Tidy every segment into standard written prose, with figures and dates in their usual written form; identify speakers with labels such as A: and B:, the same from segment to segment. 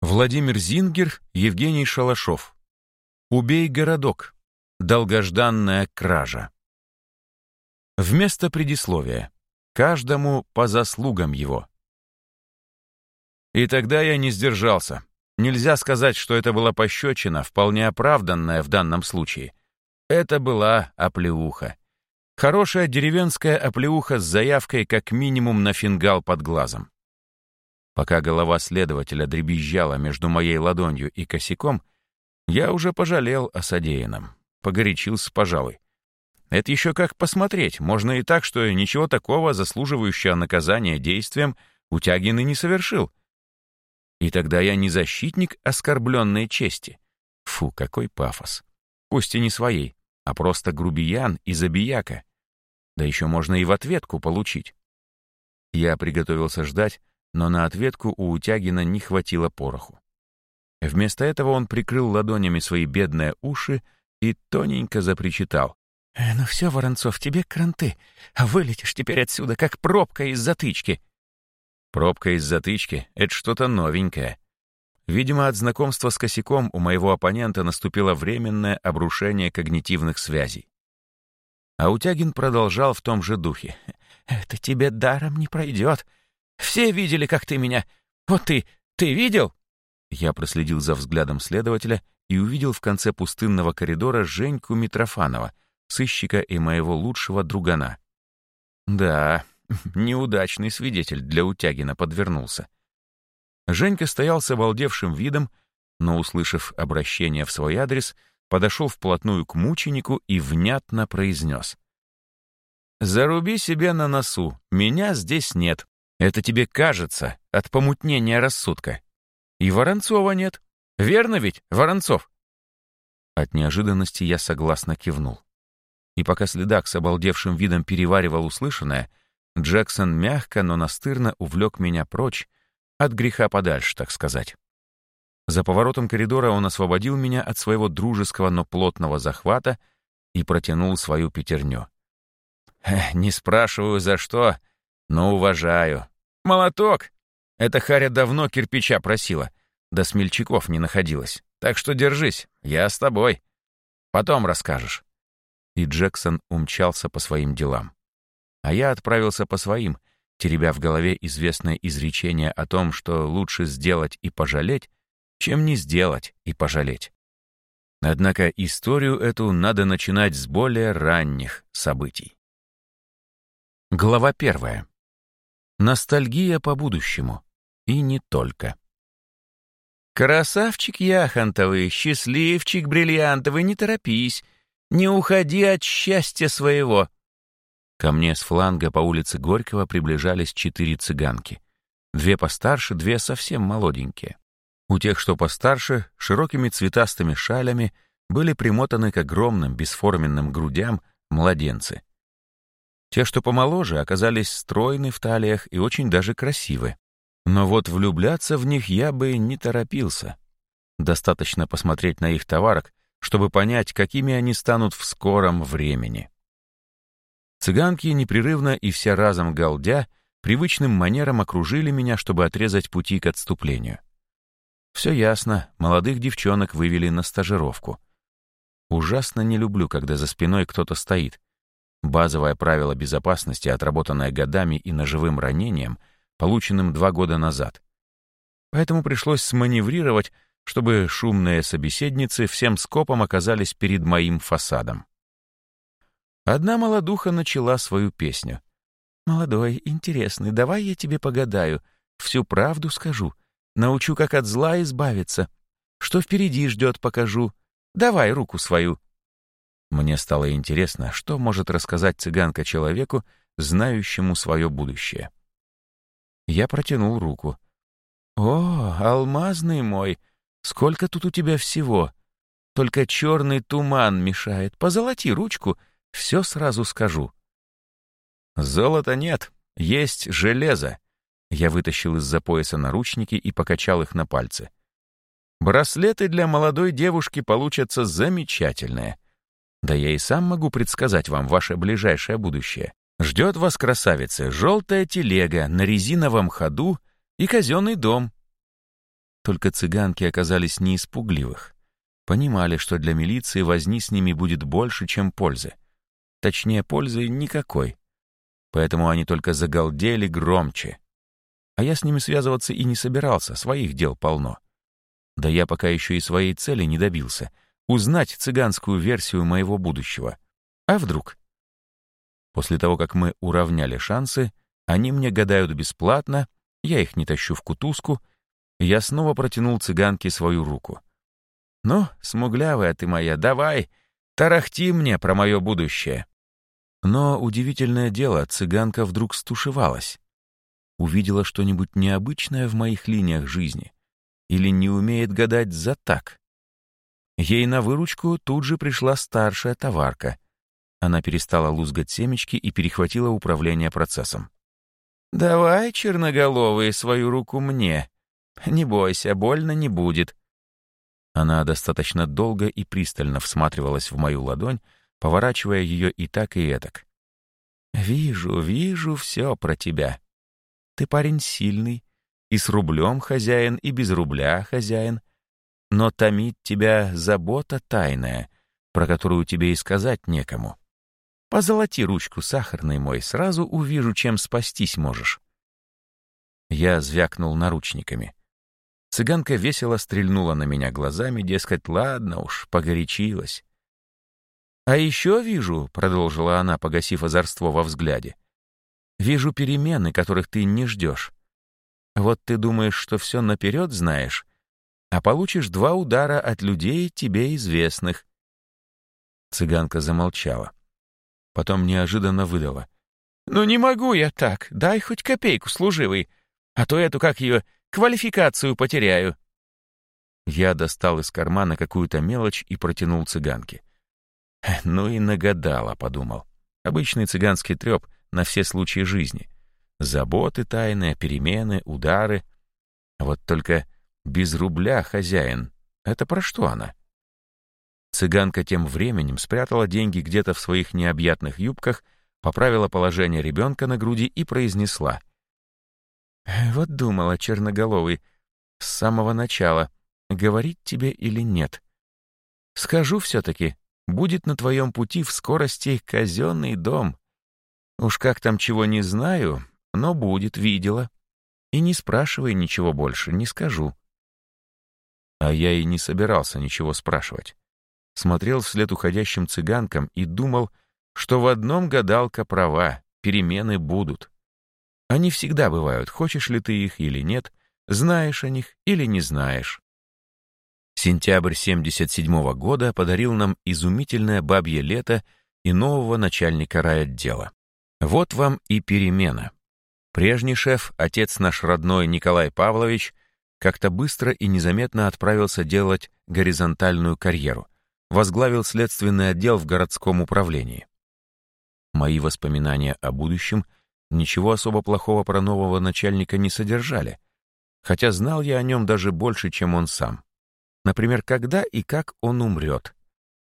A: Владимир Зингер, Евгений Шалашов. «Убей городок. Долгожданная кража». Вместо предисловия. Каждому по заслугам его. И тогда я не сдержался. Нельзя сказать, что это была пощечина, вполне оправданная в данном случае. Это была оплеуха. Хорошая деревенская оплеуха с заявкой как минимум на фингал под глазом. Пока голова следователя дребезжала между моей ладонью и косяком, я уже пожалел о содеянном. Погорячился, пожалуй. Это еще как посмотреть. Можно и так, что ничего такого, заслуживающего наказания действием, Утягин и не совершил. И тогда я не защитник оскорбленной чести. Фу, какой пафос. Пусть и не своей, а просто грубиян и забияка. Да еще можно и в ответку получить. Я приготовился ждать, но на ответку у Утягина не хватило пороху. Вместо этого он прикрыл ладонями свои бедные уши и тоненько запричитал. «Ну все, Воронцов, тебе кранты, а вылетишь теперь отсюда, как пробка из затычки». Пробка из затычки — это что-то новенькое. Видимо, от знакомства с косяком у моего оппонента наступило временное обрушение когнитивных связей. А Утягин продолжал в том же духе. «Это тебе даром не пройдет. Все видели, как ты меня. Вот ты видел?» Я проследил за взглядом следователя и увидел в конце пустынного коридора Женьку Митрофанова, сыщика и моего лучшего другана. Да, неудачный свидетель для Утягина подвернулся. Женька стоял с обалдевшим видом, но, услышав обращение в свой адрес, подошел вплотную к мученику и внятно произнес. «Заруби себе на носу, меня здесь нет. Это тебе кажется от помутнения рассудка. И Воронцова нет. Верно ведь, Воронцов?» От неожиданности я согласно кивнул. И пока следак с обалдевшим видом переваривал услышанное, Джексон мягко, но настырно увлек меня прочь, от греха подальше, так сказать. За поворотом коридора он освободил меня от своего дружеского, но плотного захвата и протянул свою пятерню. «Не спрашиваю, за что, но уважаю. Молоток! Эта харя давно кирпича просила, да смельчаков не находилось. Так что держись, я с тобой. Потом расскажешь». И Джексон умчался по своим делам. А я отправился по своим, теребя в голове известное изречение о том, что лучше сделать и пожалеть, чем не сделать и пожалеть. Однако историю эту надо начинать с более ранних событий. Глава 1. Ностальгия по будущему. И не только. «Красавчик яхонтовый, счастливчик бриллиантовый, не торопись, не уходи от счастья своего». Ко мне с фланга по улице Горького приближались 4 цыганки. 2 постарше, 2 совсем молоденькие. У тех, что постарше, широкими цветастыми шалями были примотаны к огромным бесформенным грудям младенцы. Те, что помоложе, оказались стройны в талиях и очень даже красивы. Но вот влюбляться в них я бы не торопился. Достаточно посмотреть на их товарок, чтобы понять, какими они станут в скором времени. Цыганки непрерывно и все разом галдя привычным манером окружили меня, чтобы отрезать пути к отступлению. Все ясно, молодых девчонок вывели на стажировку. Ужасно не люблю, когда за спиной кто-то стоит. Базовое правило безопасности, отработанное годами и ножевым ранением, полученным 2 года назад. Поэтому пришлось сманеврировать, чтобы шумные собеседницы всем скопом оказались перед моим фасадом. Одна молодуха начала свою песню. «Молодой, интересный, давай я тебе погадаю, всю правду скажу, научу, как от зла избавиться, что впереди ждет, покажу, давай руку свою». Мне стало интересно, что может рассказать цыганка человеку, знающему свое будущее. Я протянул руку. «О, алмазный мой, сколько тут у тебя всего! Только черный туман мешает, позолоти ручку, все сразу скажу». «Золота нет, есть железо». Я вытащил из-за пояса наручники и покачал их на пальцы. «Браслеты для молодой девушки получатся замечательные. Да я и сам могу предсказать вам ваше ближайшее будущее. Ждет вас, красавицы, желтая телега на резиновом ходу и казенный дом». Только цыганки оказались не из пугливых. Понимали, что для милиции возни с ними будет больше, чем пользы. Точнее, пользы никакой. Поэтому они только загалдели громче. А я с ними связываться и не собирался, своих дел полно. Да я пока еще и своей цели не добился — узнать цыганскую версию моего будущего. А вдруг? После того, как мы уравняли шансы, они мне гадают бесплатно, я их не тащу в кутузку, и я снова протянул цыганке свою руку. «Ну, смуглявая ты моя, давай, тарахти мне про мое будущее». Но удивительное дело, цыганка вдруг стушевалась. Увидела что-нибудь необычное в моих линиях жизни или не умеет гадать за так. Ей на выручку тут же пришла старшая товарка. Она перестала лузгать семечки и перехватила управление процессом. «Давай, черноголовый, свою руку мне. Не бойся, больно не будет». Она достаточно долго и пристально всматривалась в мою ладонь, поворачивая ее и так, и этак. «Вижу все про тебя. Ты парень сильный, и с рублем хозяин, и без рубля хозяин. Но томит тебя забота тайная, про которую тебе и сказать некому. Позолоти ручку, сахарный мой, сразу увижу, чем спастись можешь». Я звякнул наручниками. Цыганка весело стрельнула на меня глазами, дескать, ладно уж, погорячилась. «А еще вижу», — продолжила она, погасив озорство во взгляде, «вижу перемены, которых ты не ждешь. Вот ты думаешь, что все наперед знаешь, а получишь 2 удара от людей, тебе известных». Цыганка замолчала. Потом неожиданно выдала. «Ну не могу я так, дай хоть копейку, служивый, а то эту, как ее, квалификацию потеряю». Я достал из кармана какую-то мелочь и протянул цыганке. «Ну и нагадала», — подумал. Обычный цыганский треп на все случаи жизни. Заботы тайные, перемены, удары. Вот только без рубля хозяин. Это про что она? Цыганка тем временем спрятала деньги где-то в своих необъятных юбках, поправила положение ребенка на груди и произнесла. «Вот думала, черноголовый, с самого начала, говорить тебе или нет. Скажу все-таки, будет на твоем пути в скорости казенный дом. Уж как там чего не знаю, но будет, видела. И не спрашивай ничего больше, не скажу». А я и не собирался ничего спрашивать. Смотрел вслед уходящим цыганкам и думал, что в одном гадалка права, перемены будут. Они всегда бывают, хочешь ли ты их или нет, знаешь о них или не знаешь. Сентябрь 1977 года подарил нам изумительное бабье лето и нового начальника райотдела. Вот вам и перемена. Прежний шеф, отец наш родной Николай Павлович, как-то быстро и незаметно отправился делать горизонтальную карьеру, возглавил следственный отдел в городском управлении. Мои воспоминания о будущем ничего особо плохого про нового начальника не содержали, хотя знал я о нем даже больше, чем он сам. Например, когда и как он умрет.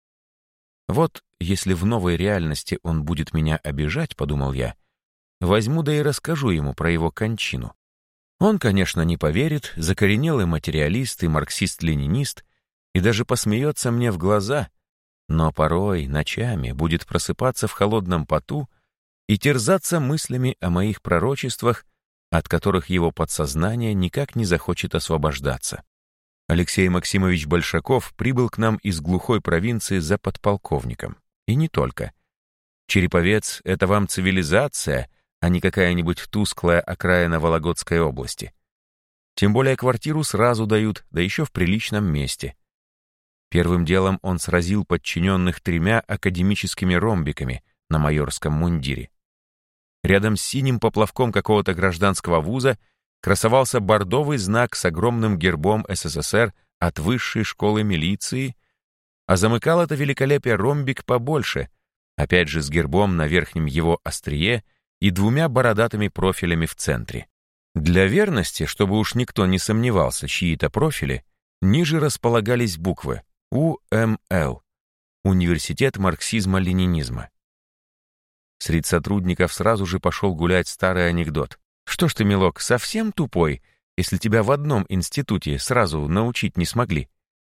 A: Вот если в новой реальности он будет меня обижать, подумал я, возьму да и расскажу ему про его кончину. Он, конечно, не поверит, закоренелый материалист и марксист-ленинист, и даже посмеется мне в глаза, но порой ночами будет просыпаться в холодном поту и терзаться мыслями о моих пророчествах, от которых его подсознание никак не захочет освобождаться. Алексей Максимович Большаков прибыл к нам из глухой провинции за подполковником. И не только. Череповец — это вам цивилизация, а не какая-нибудь тусклая окраина Вологодской области. Тем более квартиру сразу дают, да еще в приличном месте. Первым делом он сразил подчиненных 3 академическими ромбиками на майорском мундире. Рядом с синим поплавком какого-то гражданского вуза красовался бордовый знак с огромным гербом СССР от высшей школы милиции, а замыкал это великолепие ромбик побольше, опять же с гербом на верхнем его острие и 2 бородатыми профилями в центре. Для верности, чтобы уж никто не сомневался, чьи это профили, ниже располагались буквы УМЛ — Университет марксизма-ленинизма. Среди сотрудников сразу же пошел гулять старый анекдот. «Что ж ты, милок, совсем тупой? если тебя в одном институте сразу научить не смогли?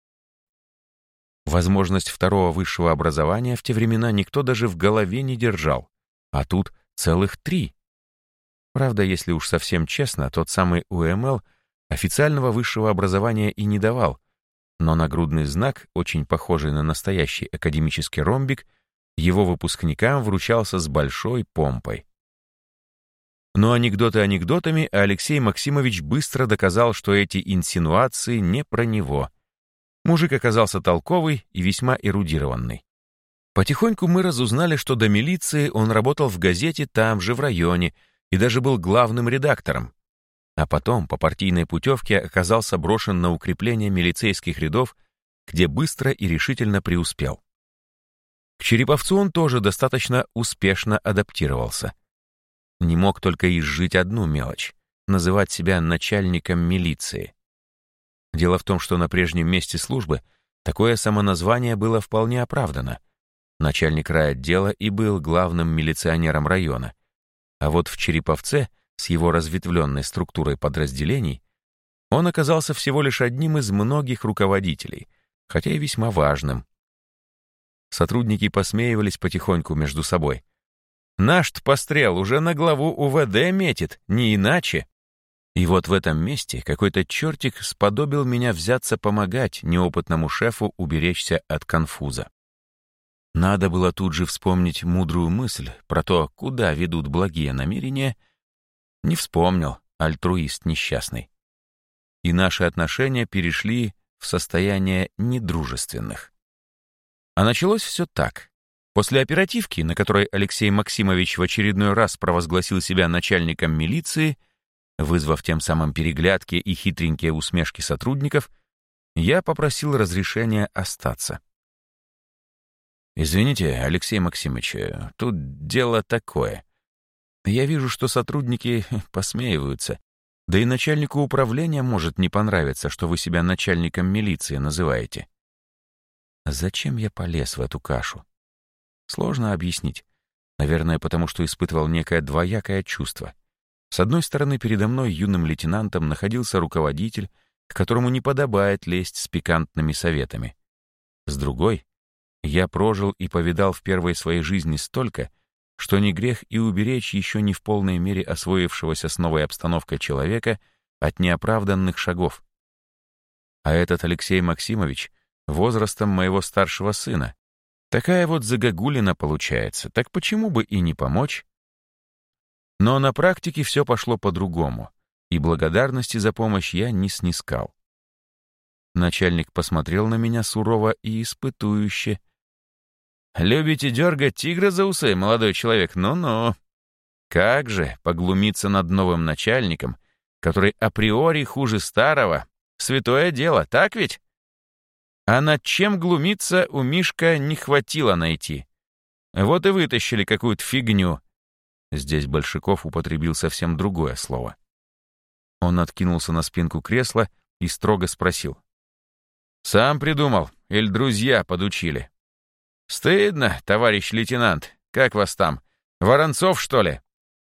A: Возможность второго высшего образования в те времена никто даже в голове не держал, а тут целых 3. Правда, если уж совсем честно, тот самый УМЛ официального высшего образования и не давал, но нагрудный знак, очень похожий на настоящий академический ромбик, его выпускникам вручался с большой помпой. Но анекдоты анекдотами, а Алексей Максимович быстро доказал, что эти инсинуации не про него. Мужик оказался толковый и весьма эрудированный. Потихоньку мы разузнали, что до милиции он работал в газете там же, в районе, и даже был главным редактором. А потом по партийной путевке оказался брошен на укрепление милицейских рядов, где быстро и решительно преуспел. К Череповцу он тоже достаточно успешно адаптировался. Не мог только изжить одну мелочь — называть себя начальником милиции. Дело в том, что на прежнем месте службы такое самоназвание было вполне оправдано. Начальник райотдела и был главным милиционером района. А вот в Череповце, с его разветвленной структурой подразделений, он оказался всего лишь одним из многих руководителей, хотя и весьма важным. Сотрудники посмеивались потихоньку между собой. «Наш-то пострел уже на главу УВД метит, не иначе!» И вот в этом месте какой-то чертик сподобил меня взяться помогать неопытному шефу уберечься от конфуза. Надо было тут же вспомнить мудрую мысль про то, куда ведут благие намерения. Не вспомнил, альтруист несчастный. И наши отношения перешли в состояние недружественных. А началось все так. После оперативки, на которой Алексей Максимович в очередной раз провозгласил себя начальником милиции, вызвав тем самым переглядки и хитренькие усмешки сотрудников, я попросил разрешения остаться. «Извините, Алексей Максимович, тут дело такое. Я вижу, что сотрудники посмеиваются, да и начальнику управления может не понравиться, что вы себя начальником милиции называете». Зачем я полез в эту кашу? Сложно объяснить. Наверное, потому что испытывал некое двоякое чувство. С одной стороны, передо мной юным лейтенантом находился руководитель, к которому не подобает лезть с пикантными советами. С другой, я прожил и повидал в первой своей жизни столько, что не грех и уберечь еще не в полной мере освоившегося с новой обстановкой человека от неоправданных шагов. А этот Алексей Максимович возрастом моего старшего сына. Такая вот загогулина получается, так почему бы и не помочь? Но на практике все пошло по-другому, и благодарности за помощь я не снискал. Начальник посмотрел на меня сурово и испытующе. «Любите дергать тигра за усы, молодой человек? Ну-ну. Как же поглумиться над новым начальником, который априори хуже старого? Святое дело, так ведь? А над чем глумиться у Мишка не хватило найти. Вот и вытащили какую-то фигню». Здесь Большаков употребил совсем другое слово. Он откинулся на спинку кресла и строго спросил. «Сам придумал или друзья подучили?» «Стыдно, товарищ лейтенант. Как вас там? Воронцов, что ли?»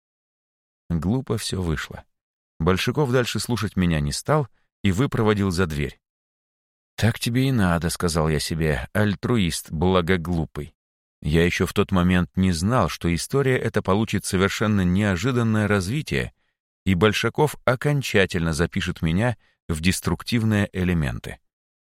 A: Глупо все вышло. Большаков дальше слушать меня не стал и выпроводил за дверь. «Так тебе и надо», — сказал я себе, альтруист благоглупый. Я еще в тот момент не знал, что история эта получит совершенно неожиданное развитие, и Большаков окончательно запишет меня в деструктивные элементы.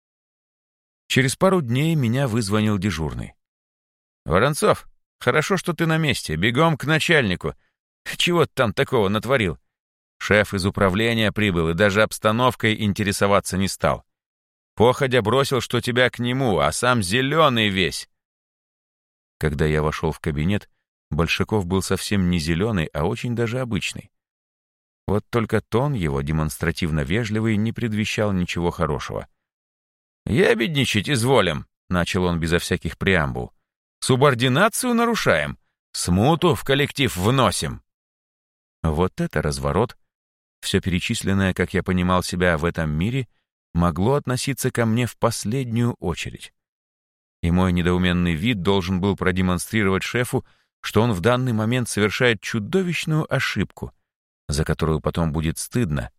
A: Через пару дней меня вызвонил дежурный. «Воронцов, хорошо, что ты на месте. Бегом к начальнику. Чего ты там такого натворил? Шеф из управления прибыл и даже обстановкой интересоваться не стал. Походя бросил, что тебя к нему, а сам зеленый весь». Когда я вошел в кабинет, Большаков был совсем не зеленый, а очень даже обычный. Вот только тон его, демонстративно вежливый, не предвещал ничего хорошего. «Ябедничать изволим», — начал он безо всяких преамбул. «Субординацию нарушаем, смуту в коллектив вносим». Вот это разворот. Все перечисленное, как я понимал себя в этом мире, могло относиться ко мне в последнюю очередь. И мой недоуменный вид должен был продемонстрировать шефу, что он в данный момент совершает чудовищную ошибку, за которую потом будет стыдно,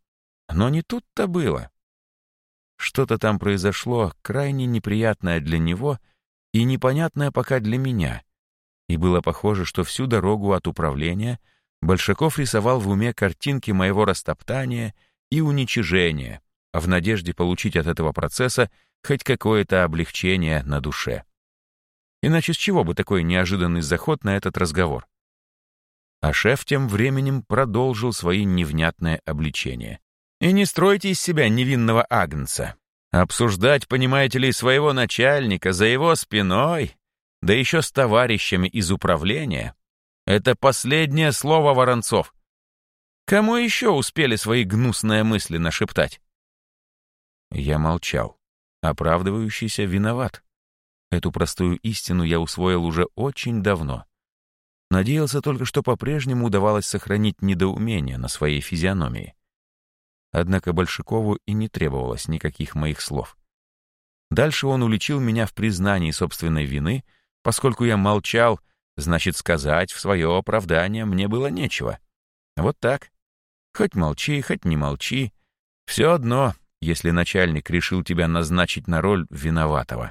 A: Но не тут-то было. Что-то там произошло, крайне неприятное для него и непонятное пока для меня. И было похоже, что всю дорогу от управления Большаков рисовал в уме картинки моего растоптания и уничижения, в надежде получить от этого процесса хоть какое-то облегчение на душе. Иначе с чего бы такой неожиданный заход на этот разговор? А шеф тем временем продолжил свои невнятные обличения. И не стройте из себя невинного агнца. Обсуждать, понимаете ли, своего начальника за его спиной, да еще с товарищами из управления, это последнее слово, Воронцов. Кому еще успели свои гнусные мысли нашептать? Я молчал. Оправдывающийся виноват. Эту простую истину я усвоил уже очень давно. Надеялся только, что по-прежнему удавалось сохранить недоумение на своей физиономии. Однако Большакову и не требовалось никаких моих слов. Дальше он уличил меня в признании собственной вины, поскольку я молчал, значит, сказать в свое оправдание мне было нечего. Вот так. Хоть молчи, хоть не молчи. Все одно, если начальник решил тебя назначить на роль виноватого.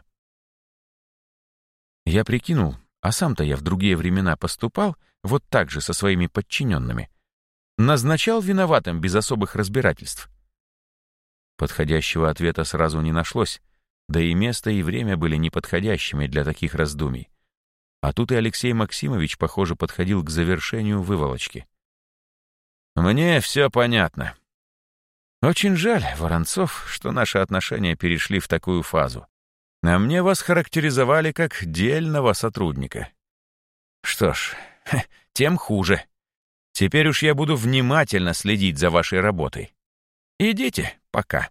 A: Я прикинул, а сам-то я в другие времена поступал вот так же со своими подчиненными. Назначал виноватым без особых разбирательств. Подходящего ответа сразу не нашлось, да и место и время были неподходящими для таких раздумий. А тут и Алексей Максимович, похоже, подходил к завершению выволочки. «Мне все понятно. Очень жаль, Воронцов, что наши отношения перешли в такую фазу. А мне вас характеризовали как дельного сотрудника. Что ж, тем хуже. Теперь уж я буду внимательно следить за вашей работой. Идите, пока».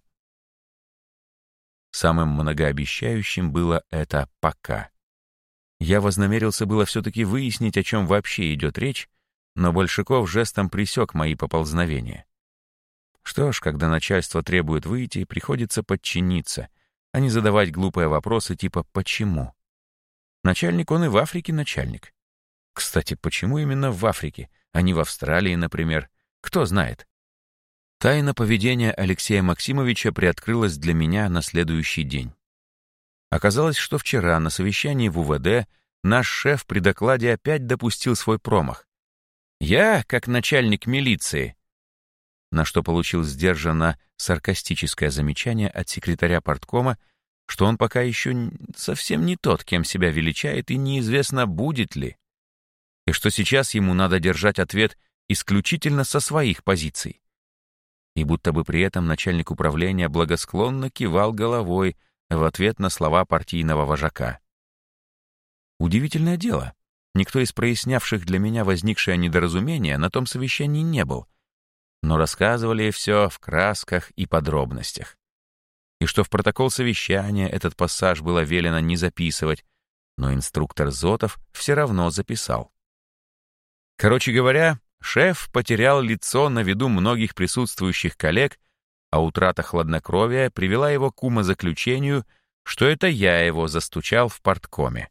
A: Самым многообещающим было это «пока». Я вознамерился было все-таки выяснить, о чем вообще идет речь, но Большаков жестом пресек мои поползновения. Что ж, когда начальство требует выйти, приходится подчиниться, а не задавать глупые вопросы типа «почему?». Начальник он и в Африке начальник. Кстати, почему именно в Африке, а не в Австралии, например? Кто знает? Тайна поведения Алексея Максимовича приоткрылась для меня на следующий день. Оказалось, что вчера на совещании в УВД наш шеф при докладе опять допустил свой промах. Я, как начальник милиции, на что получил сдержанно саркастическое замечание от секретаря парткома, что он пока еще совсем не тот, кем себя величает, и неизвестно, будет ли. И что сейчас ему надо держать ответ исключительно со своих позиций. И будто бы при этом начальник управления благосклонно кивал головой в ответ на слова партийного вожака. Удивительное дело, никто из прояснявших для меня возникшее недоразумение на том совещании не был, но рассказывали все в красках и подробностях. И что в протокол совещания этот пассаж было велено не записывать, но инструктор Зотов все равно записал. Короче говоря, шеф потерял лицо на виду многих присутствующих коллег, а утрата хладнокровия привела его к умозаключению, что это я его застучал в парткоме.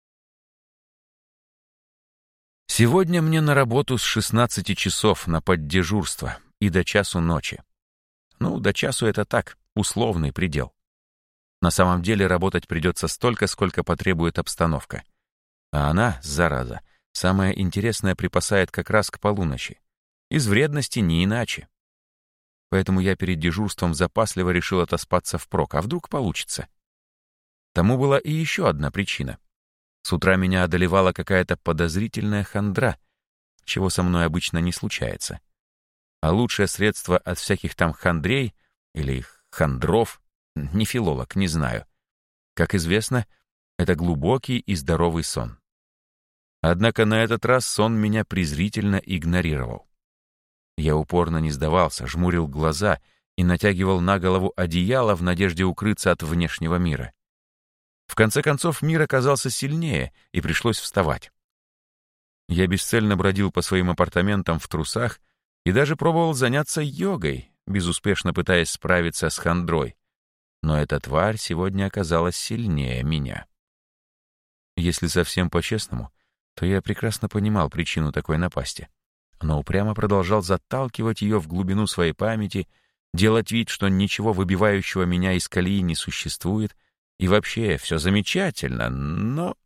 A: Сегодня мне на работу с 16 часов на поддежурство и до часу ночи. Ну, до часу это так, условный предел. На самом деле работать придется столько, сколько потребует обстановка. А она, зараза, самое интересное припасает как раз к полуночи. Из вредности не иначе. Поэтому я перед дежурством запасливо решил отоспаться впрок, а вдруг получится. Тому была и еще одна причина. С утра меня одолевала какая-то подозрительная хандра, чего со мной обычно не случается. А лучшее средство от всяких там хандрей или хандров, не филолог, не знаю. Как известно, это глубокий и здоровый сон. Однако на этот раз сон меня презрительно игнорировал. Я упорно не сдавался, жмурил глаза и натягивал на голову одеяло в надежде укрыться от внешнего мира. В конце концов, мир оказался сильнее, и пришлось вставать. Я бесцельно бродил по своим апартаментам в трусах и даже пробовал заняться йогой, безуспешно пытаясь справиться с хандрой. Но эта тварь сегодня оказалась сильнее меня. Если совсем по-честному, то я прекрасно понимал причину такой напасти, но упрямо продолжал заталкивать ее в глубину своей памяти, делать вид, что ничего выбивающего меня из колеи не существует, и вообще все замечательно, но